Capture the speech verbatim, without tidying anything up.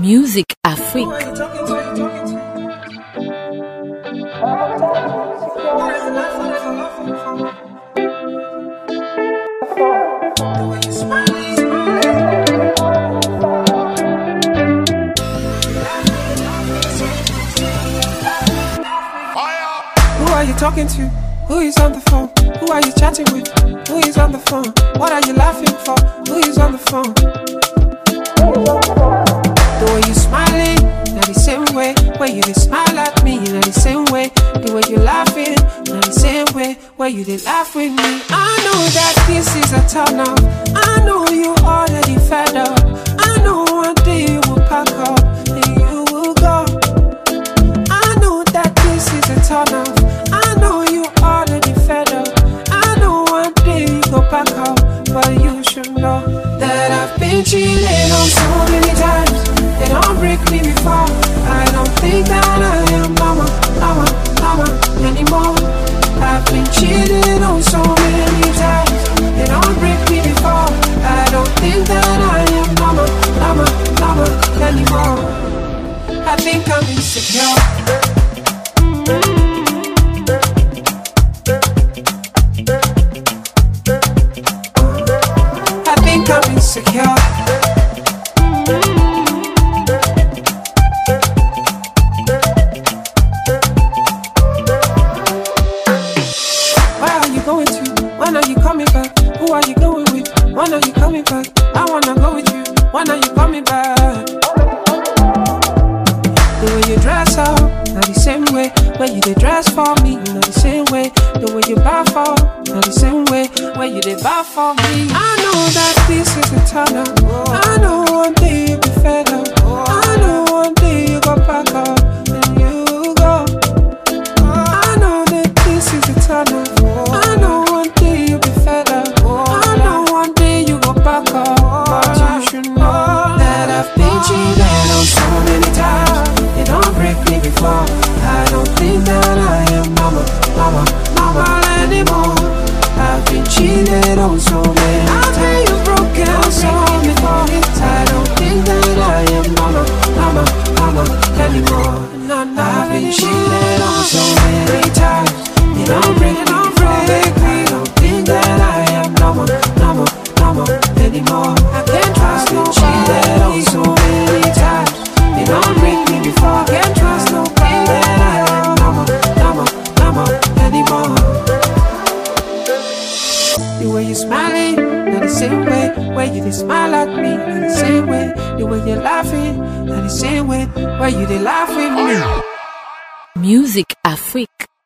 Music Afrique. Who are you talking to? Who is on the phone? Who are you chatting with? Who is on the phone? What are you laughing for? Who is on the phone? The way you smiling, not the same way. Where you did smile at me, not the same way. The way you laughing, not the same way. Where you did laugh with me. I know that this is a turn off. I know you already fed up. I know one day you will pack up and you will go. I know that this is a turn off. I know you already fed up. I know one day you go back up, but you should know that I've been cheated on so many times. They don't break me before. I don't think that I am mama, mama, mama anymore. I've been cheated on so many times. They don't break me before. I don't think that I am mama, mama, mama anymore. I think I'm insecure. I think I'm insecure. Where are you going to? When are you coming back? Who are you going with? When are you coming back? I wanna go with you. When are you coming back? The way you dress up, not the same way. When you did dress for me, not the same way. The way you bow for, not the same way. When you did bow for me. I know that this is a turn up. I know one day you'll be fed up. I know one day you go back up and you go. I know that this is a turn up. I know one day you'll be fed up. I know one day you go back up. But you should know that I've been cheated on so many times. They don't break me before. I don't think that I am mama, mama, mama anymore. I've been cheated on so many times. I've been broken so many times. I don't think that I am mama, mama, mama anymore. I've been cheated on so many times. They don't break me before. I don't think that I am mama, mama, mama anymore. I can't trust no cheated on so many times. They don't break me before. I can't trust no that I am mama, mama, mama anymore. The way you smiling, not the same way. Where you did smile at me, not the same way. The way you're laughing, not the same way. Where you did laugh with me. Music Afrique.